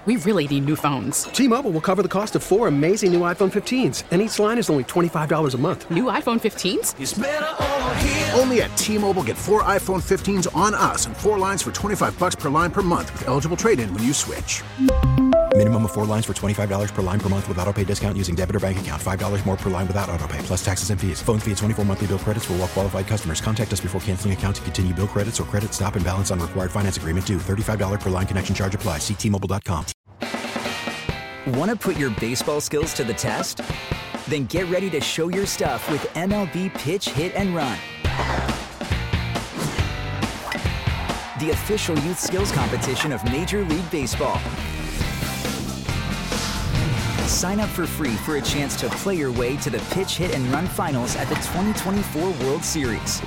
We really need new phones. T-Mobile will cover the cost of 4 amazing new iPhone 15s, and each line is only $25 a month. New iPhone 15s? It's better over here. Only at T-Mobile, get 4 iPhone 15s on us and 4 lines for $25 per line per month with eligible trade-in when you switch. Minimum of 4 lines for $25 per line per month with autopay discount using debit or bank account. $5 more per line without autopay, plus taxes and fees. Phone fee at 24 monthly bill credits for well-qualified customers. Contact us before canceling account to continue bill credits or credit stop and balance on required finance agreement due. $35 per line connection charge applies. See T-Mobile.com. Want to put your baseball skills to the test? Then get ready to show your stuff with MLB Pitch, Hit, and Run. The official youth skills competition of Major League Baseball. Sign up for free for a chance to play your way to the Pitch, Hit, and Run finals at the 2024 World Series.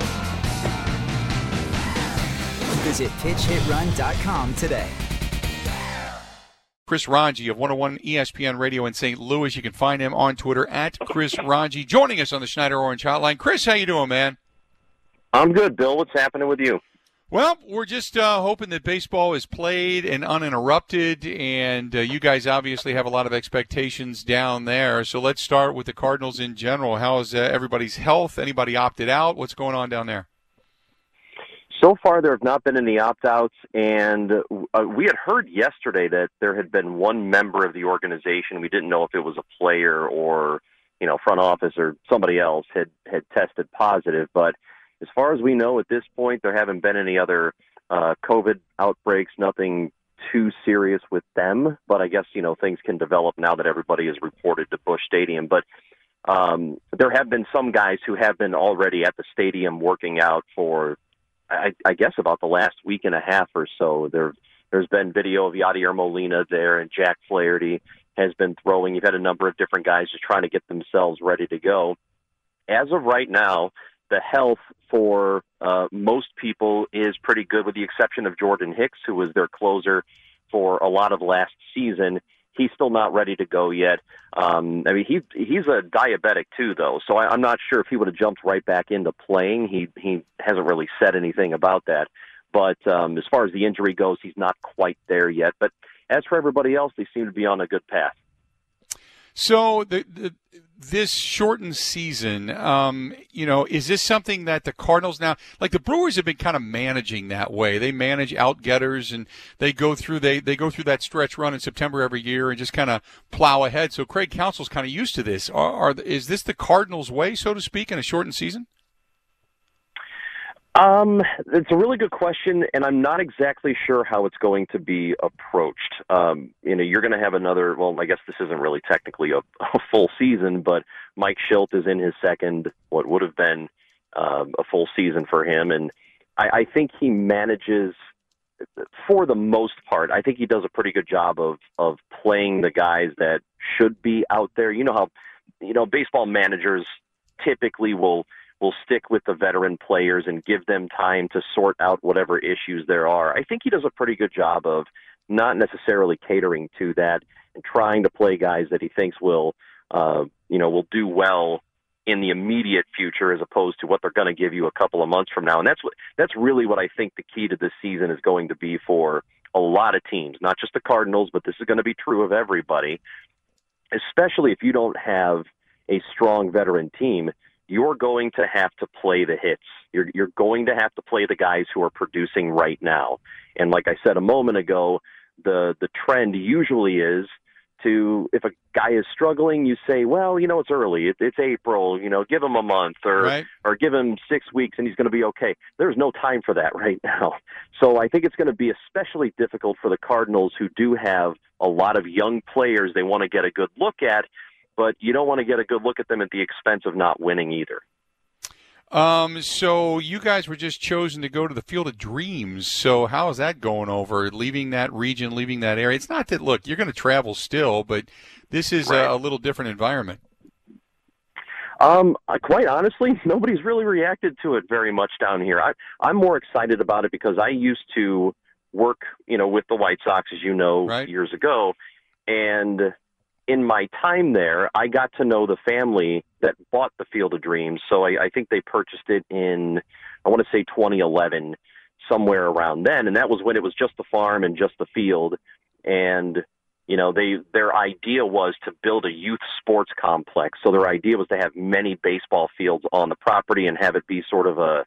Visit pitchhitrun.com today. Chris Ranji of 101 ESPN Radio in St. Louis. You can find him on Twitter at Chris Ranji. Joining us on the Schneider Orange Hotline. Chris, how you doing, man? I'm good, Bill. What's happening with you? Well, we're just hoping that baseball is played and uninterrupted, and you guys obviously have a lot of expectations down there. So let's start with the Cardinals in general. How is everybody's health? Anybody opted out? What's going on down there? So far, there have not been any opt-outs, and we had heard yesterday that there had been one member of the organization. We didn't know if it was a player or, front office or somebody else had tested positive. But as far as we know at this point, there haven't been any other COVID outbreaks, nothing too serious with them. But I guess, things can develop now that everybody is reported to Busch Stadium. But there have been some guys who have been already at the stadium working out for I guess about the last week and a half or so. There's been video of Yadier Molina there, and Jack Flaherty has been throwing. You've had a number of different guys just trying to get themselves ready to go. As of right now, the health for most people is pretty good, with the exception of Jordan Hicks, who was their closer for a lot of last season. He's still not ready to go yet. He's a diabetic too, though, so I'm not sure if he would have jumped right back into playing. He hasn't really said anything about that. But as far as the injury goes, he's not quite there yet. But as for everybody else, they seem to be on a good path. So this shortened season, is this something that the Cardinals now, like the Brewers have been kind of managing that way. They manage out-getters, and they go through that stretch run in September every year and just kind of plow ahead. So Craig Counsell's kind of used to this. Is this the Cardinals' way, so to speak, in a shortened season? It's a really good question, and I'm not exactly sure how it's going to be approached. You're going to have another, well, I guess this isn't really technically a full season, but Mike Schilt is in his second, what would have been a full season for him, and I think he manages, for the most part, I think he does a pretty good job of playing the guys that should be out there. You know how, baseball managers typically will stick with the veteran players and give them time to sort out whatever issues there are. I think he does a pretty good job of not necessarily catering to that and trying to play guys that he thinks will do well in the immediate future, as opposed to what they're going to give you a couple of months from now. And that's really what I think the key to this season is going to be for a lot of teams, not just the Cardinals, but this is going to be true of everybody, especially if you don't have a strong veteran team. You're going to have to play the hits. You're going to have to play the guys who are producing right now. And like I said a moment ago, the trend usually is to, if a guy is struggling, you say, well, it's early. It's April. Give him a month or give him 6 weeks and he's going to be okay. There's no time for that right now. So I think it's going to be especially difficult for the Cardinals, who do have a lot of young players they want to get a good look at, but you don't want to get a good look at them at the expense of not winning either. So you guys were just chosen to go to the Field of Dreams. So how is that going over, leaving that region, leaving that area? It's not that, look, you're going to travel still, but this is a little different environment. Quite honestly, nobody's really reacted to it very much down here. I'm more excited about it because I used to work, with the White Sox, as years ago, and in my time there, I got to know the family that bought the Field of Dreams. So I think they purchased it in, I want to say 2011, somewhere around then. And that was when it was just the farm and just the field. And their idea was to build a youth sports complex. So their idea was to have many baseball fields on the property and have it be sort of a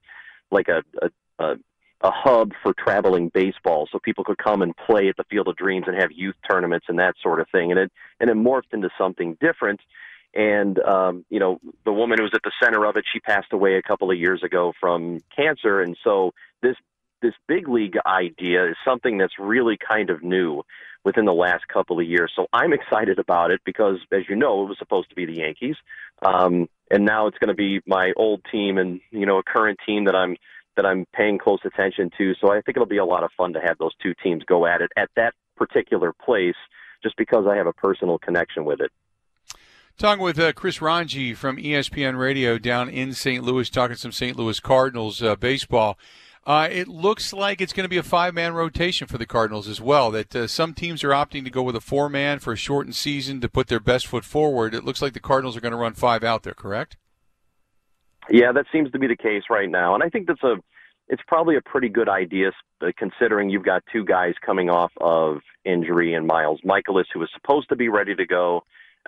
hub for traveling baseball, so people could come and play at the Field of Dreams and have youth tournaments and that sort of thing. And it morphed into something different. And the woman who was at the center of it, she passed away a couple of years ago from cancer. And so this big league idea is something that's really kind of new within the last couple of years. So I'm excited about it because, as you know, it was supposed to be the Yankees. And now it's going to be my old team and, a current team that I'm paying close attention to. So I think it'll be a lot of fun to have those two teams go at it at that particular place, just because I have a personal connection with it. Talking with Chris Ranji from ESPN Radio down in St. Louis, talking some St. Louis Cardinals baseball. It looks like it's going to be a 5-man rotation for the Cardinals as well, that some teams are opting to go with a 4-man for a shortened season to put their best foot forward. It looks like the Cardinals are going to run 5 out there, correct? Yeah, that seems to be the case right now. And I think it's probably a pretty good idea, considering you've got two guys coming off of injury in Miles Mikolas, who was supposed to be ready to go.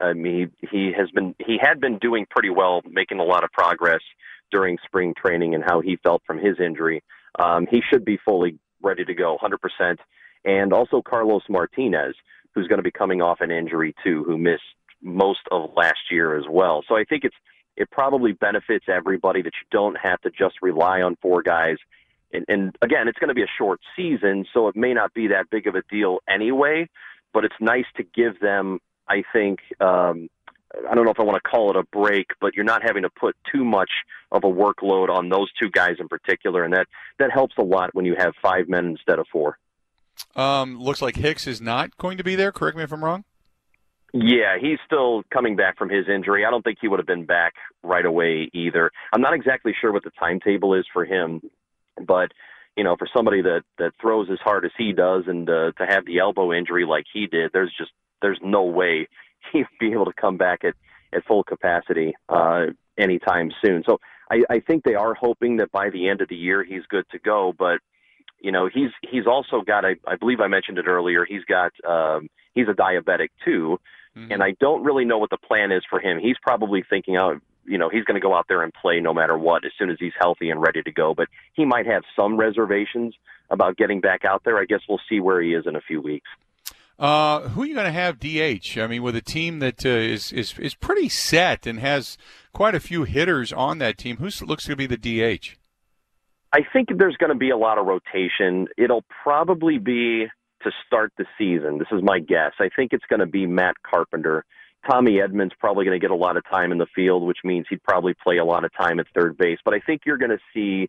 He had been doing pretty well, making a lot of progress during spring training and how he felt from his injury. He should be fully ready to go, 100%. And also Carlos Martinez, who's going to be coming off an injury too, who missed most of last year as well. So I think it probably benefits everybody that you don't have to just rely on 4 guys. And again, it's going to be a short season, so it may not be that big of a deal anyway, but it's nice to give them, I think, I don't know if I want to call it a break, but you're not having to put too much of a workload on those 2 guys in particular, and that helps a lot when you have 5 men instead of 4. Looks like Hicks is not going to be there. Correct me if I'm wrong. Yeah, he's still coming back from his injury. I don't think he would have been back right away either. I'm not exactly sure what the timetable is for him, but for somebody that throws as hard as he does and to have the elbow injury like he did, there's no way he'd be able to come back at full capacity anytime soon. So I think they are hoping that by the end of the year he's good to go, but he's also got, I believe I mentioned it earlier, he's a diabetic too. Mm-hmm. And I don't really know what the plan is for him. He's probably thinking he's going to go out there and play no matter what as soon as he's healthy and ready to go. But he might have some reservations about getting back out there. I guess we'll see where he is in a few weeks. Who are you going to have DH? I mean, with a team that is pretty set and has quite a few hitters on that team, who looks to be the DH? I think there's going to be a lot of rotation. It'll probably be to start the season. This is my guess. I think it's going to be Matt Carpenter. Tommy Edman's probably going to get a lot of time in the field, which means he'd probably play a lot of time at third base. But I think you're going to see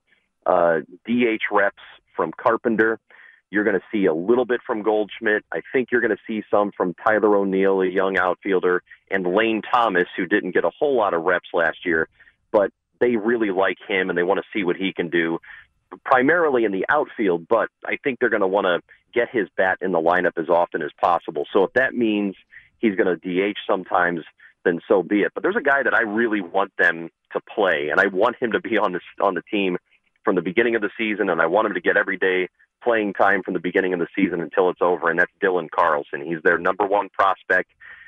DH reps from Carpenter. You're going to see a little bit from Goldschmidt. I think you're going to see some from Tyler O'Neill, a young outfielder, and Lane Thomas, who didn't get a whole lot of reps last year. But they really like him, and they want to see what he can do, primarily in the outfield. But I think they're going to want to get his bat in the lineup as often as possible. So if that means he's going to DH sometimes, then so be it. But there's a guy that I really want them to play, and I want him to be on the team from the beginning of the season, and I want him to get every day playing time from the beginning of the season until it's over, and that's Dylan Carlson. He's their number 1 prospect.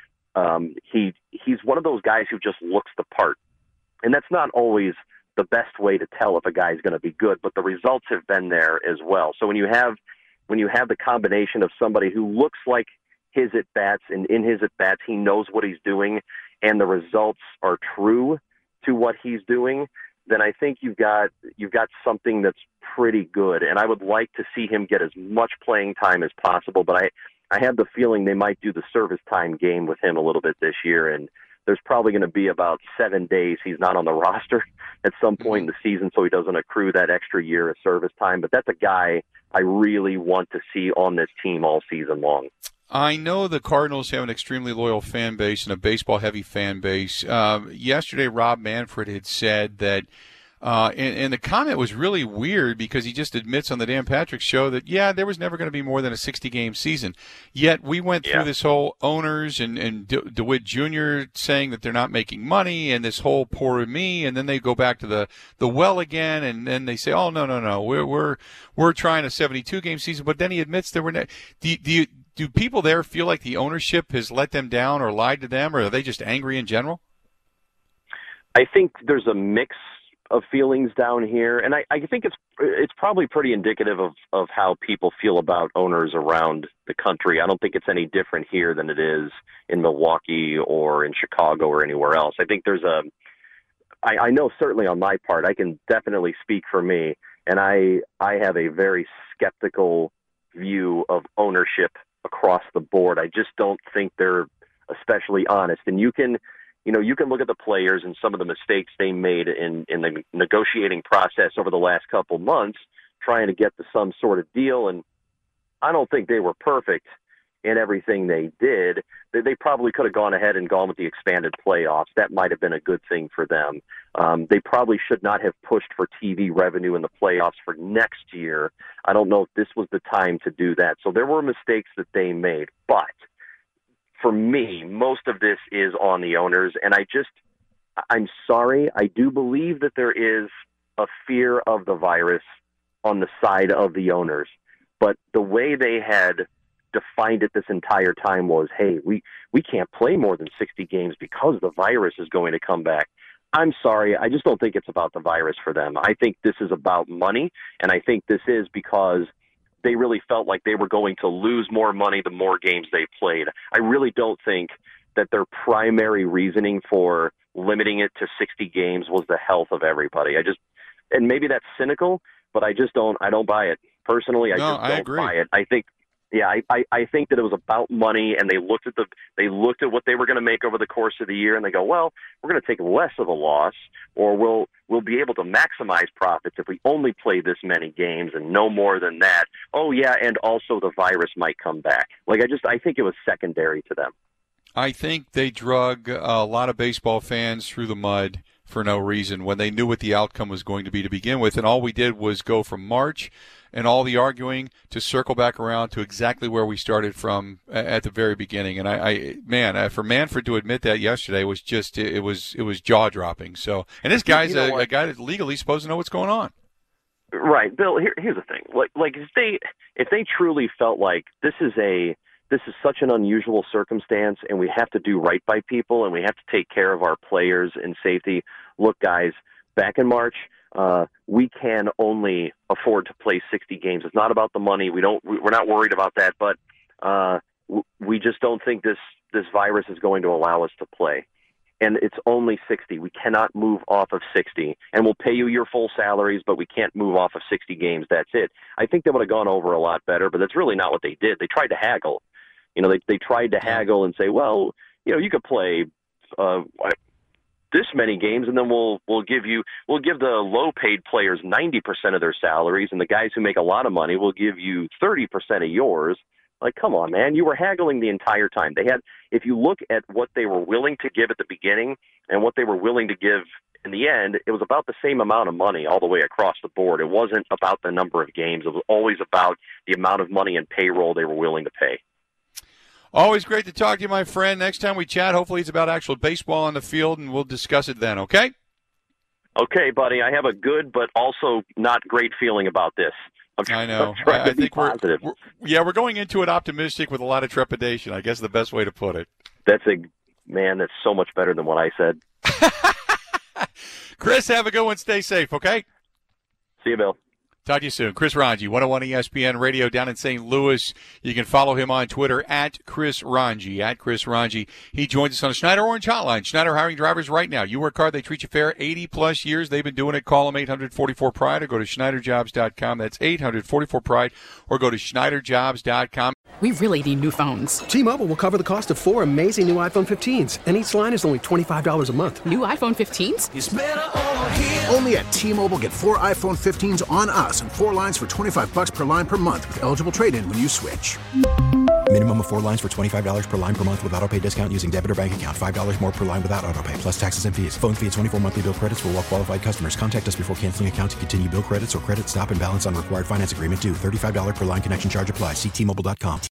He's one of those guys who just looks the part, and that's not always the best way to tell if a guy's going to be good, but the results have been there as well. So when you have the combination of somebody who looks like his at-bats, and in his at-bats he knows what he's doing, and the results are true to what he's doing, then I think you've got something that's pretty good. And I would like to see him get as much playing time as possible, but I have the feeling they might do the service time game with him a little bit this year, and there's probably going to be about 7 days he's not on the roster at some point in the season, so he doesn't accrue that extra year of service time. But that's a guy I really want to see on this team all season long. I know the Cardinals have an extremely loyal fan base and a baseball-heavy fan base. Yesterday, Rob Manfred had said that, and the comment was really weird because he just admits on the Dan Patrick Show that, there was never going to be more than a 60-game season. Yet we went through this whole owners and DeWitt Jr. saying that they're not making money and this whole poor me, and then they go back to the well again, and then they say, oh, no, we're trying a 72-game season. But then he admits there were do people there feel like the ownership has let them down or lied to them, or are they just angry in general? I think there's a mix of feelings down here, and I think it's probably pretty indicative of how people feel about owners around the country. I don't think it's any different here than it is in Milwaukee or in Chicago or anywhere else. I think there's I know certainly on my part, I can definitely speak for me, and I have a very skeptical view of ownership across the board. I just don't think they're especially honest. And you can look at the players and some of the mistakes they made in the negotiating process over the last couple months, trying to get to some sort of deal. And I don't think they were perfect in everything they did. They probably could have gone ahead and gone with the expanded playoffs. That might have been a good thing for them. They probably should not have pushed for TV revenue in the playoffs for next year. I don't know if this was the time to do that. So there were mistakes that they made. But for me, most of this is on the owners. And I'm sorry, I do believe that there is a fear of the virus on the side of the owners. But the way they had defined it this entire time was, hey, we can't play more than 60 games because the virus is going to come back. I'm sorry, I just don't think it's about the virus for them. I think this is about money, and I think this is because they really felt like they were going to lose more money the more games they played. I really don't think that their primary reasoning for limiting it to 60 games was the health of everybody. And maybe that's cynical, but I don't buy it. Personally, I don't buy it. I think that it was about money, and they looked at what they were going to make over the course of the year, and they go, well, we're going to take less of a loss, or we'll be able to maximize profits if we only play this many games and no more than that. Oh yeah, and also the virus might come back. I think it was secondary to them. I think they drug a lot of baseball fans through the mud for no reason when they knew what the outcome was going to be to begin with, and all we did was go from March and all the arguing to circle back around to exactly where we started from at the very beginning. And for Manfred to admit that yesterday was just it was jaw dropping. So, and this guy's a guy that's legally supposed to know what's going on. Right, Bill. Here's the thing. If they truly felt like this is such an unusual circumstance, and we have to do right by people, and we have to take care of our players and safety. Look, guys, back in March, we can only afford to play 60 games. It's not about the money. We're not worried about that, but we just don't think this virus is going to allow us to play. And it's only 60. We cannot move off of 60. And we'll pay you your full salaries, but we can't move off of 60 games. That's it. I think they would have gone over a lot better, but that's really not what they did. They tried to haggle. They tried to haggle and say, well, you could play this many games, and then we'll give the low-paid players 90% of their salaries, and the guys who make a lot of money will give you 30% of yours. Like, come on, man. You were haggling the entire time. If you look at what they were willing to give at the beginning and what they were willing to give in the end, it was about the same amount of money all the way across the board. It wasn't about the number of games. It was always about the amount of money and payroll they were willing to pay. Always great to talk to you, my friend. Next time we chat, hopefully it's about actual baseball on the field, and we'll discuss it then, okay? Okay, buddy. I have a good but also not great feeling about this. I know. I think we're going into it optimistic with a lot of trepidation. I guess the best way to put it. That's so much better than what I said. Chris, have a good one. Stay safe, okay? See you, Bill. Talk to you soon. Chris Ranji, 101 ESPN Radio down in St. Louis. You can follow him on Twitter at Chris Ranji, He joins us on the Schneider Orange Hotline. Schneider hiring drivers right now. You work hard, they treat you fair. 80-plus years they've been doing it. Call them 844-PRIDE or go to SchneiderJobs.com. That's 844-PRIDE or go to SchneiderJobs.com. We really need new phones. T-Mobile will cover the cost of 4 amazing new iPhone 15s, and each line is only $25 a month. New iPhone 15s? It's better over here. Only at T-Mobile, get 4 iPhone 15s on us and 4 lines for $25 per line per month with eligible trade-in when you switch. Minimum of 4 lines for $25 per line per month with autopay discount using debit or bank account. $5 more per line without autopay, plus taxes and fees. Phone fee at 24 monthly bill credits for well-qualified customers. Contact us before canceling account to continue bill credits or credit stop and balance on required finance agreement due. $35 per line connection charge applies. See T-Mobile.com.